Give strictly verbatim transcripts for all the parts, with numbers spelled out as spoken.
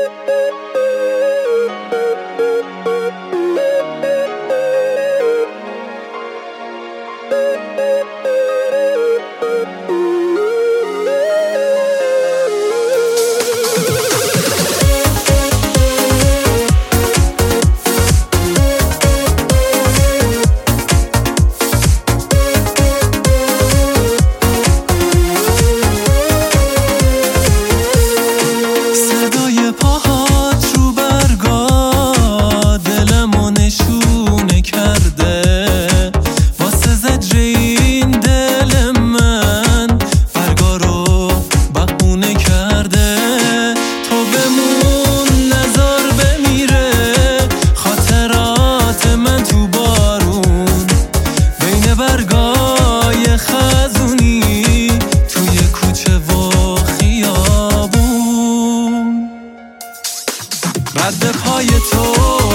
رد پای تو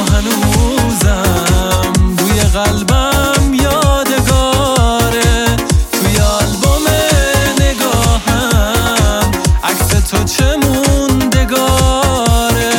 هنوزم روی قلبم یادگاره، توی آلبوم نگاهم عکس تو چه موندگاره.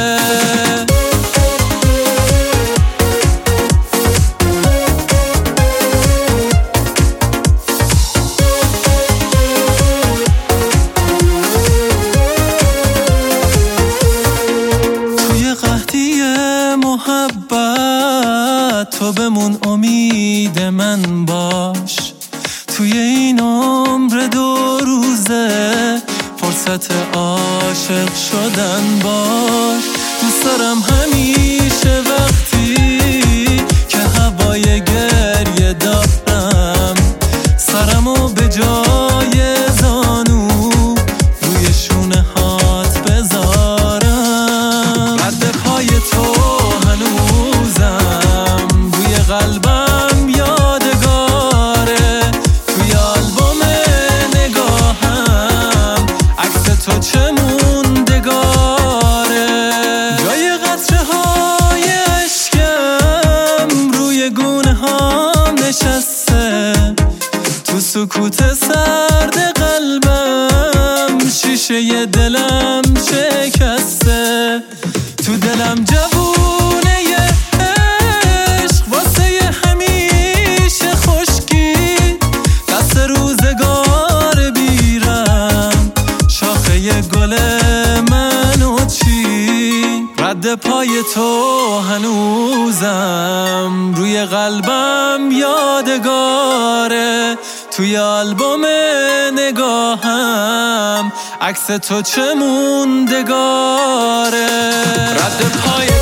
محبت تو بمون، امید من باش، توی این عمر دو روزه فرصت عاشق شدن باش. دوست دارم همیشه وقتی که هوای گریه دارم سرمو به جای زانو روی شونه هات بذارم. رد پای تو هنوزم روی قلبم یادگاره، توی آلبوم نگاهم عکس تو چه موندگاره. جای قطره های عشقم روی گونه هام نشسته، تو سکوت سرد قلبم شیشه دلم شکسته. تو دلم جوونه عشق واسه همیشه خشکی، دست روزگار بیرم شاخه گل منو چی. رد پای تو هنوزم روی قلبم یادگاره، توی آلبوم نگاهم عکس تو چه موندگاره. رد پای